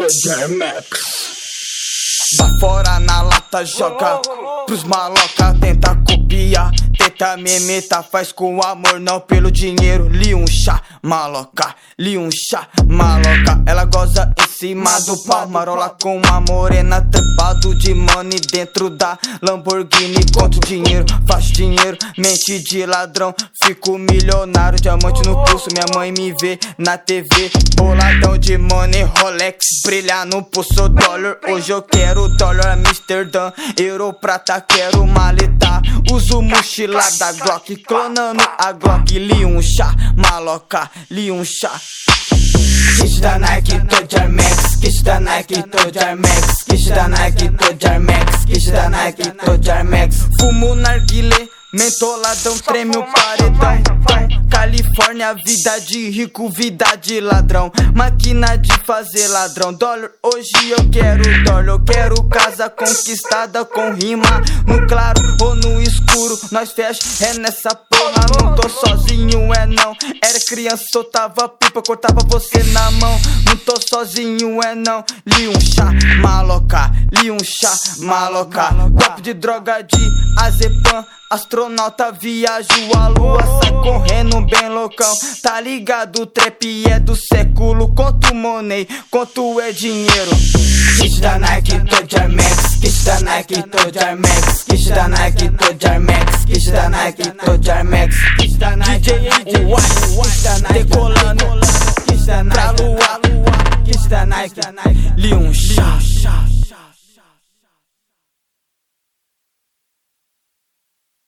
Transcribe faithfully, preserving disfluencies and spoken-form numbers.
Jarmax. Dá fora na lata, joga pros maloca, tenta copiar, tenta me imitar, faz com amor, não pelo dinheiro. Li um chá, maloca, li um chá, maloca. Ela goza em cima do pau, marola com uma morena, trepado de money dentro da Lamborghini. Conto dinheiro, faço dinheiro, mente de ladrão, fico milionário, diamante no pulso, minha mãe me vê na T V. Boladão de money, Rolex, brilha no pulso, dólar. Hoje eu quero dólar, Amsterdã, euro, prata, quero maleta. Uso mochila da Glock, clonando a Glock. Li um chá, maloca, li um chá. Kit da Nike, tô de Jarmax. Kit da Nike, tô de Jarmax. Kit da Nike, tô de Jarmax. Kit da Nike, tô de Jarmax. Fumo narguilé, mentoladão, treme o paredão. Califórnia, vida de rico, vida de ladrão. Máquina de fazer ladrão. Dólar, hoje eu quero dólar. Eu quero casa conquistada com rima. No claro ou no escuro, nós fecha, é nessa porra. Não tô sozinho, é não. Era criança, soltava pipa, cortava você na mão. Não tô sozinho, é não. Li um chá, maloca, li um chá, maloca. Copo de droga de azepam. Astronauta, viajo a lua, sai correndo bem loucão. Tá ligado, o trap é do século. Quanto money, quanto é dinheiro. Kit da Nike, tô de Jarmax. Kit da Nike, tô de Jarmax. Kit da Nike, tô de Jarmax. Kit da Nike, tô de Jarmax. D J White, decolando pra lua. Kit da Nike, li um chá.